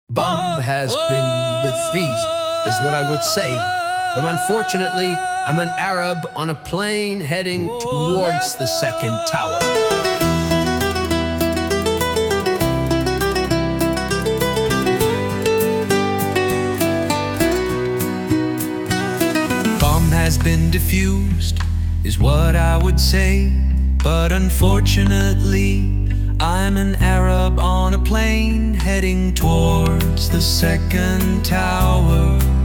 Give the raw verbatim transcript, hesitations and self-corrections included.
Bomb has been defeated, is what I would say. But unfortunately, I'm an Arab on a plane heading towards the second tower. Bomb has been defused, is what I would say. But unfortunately, I'm an Arab on a plane heading towards the second tower.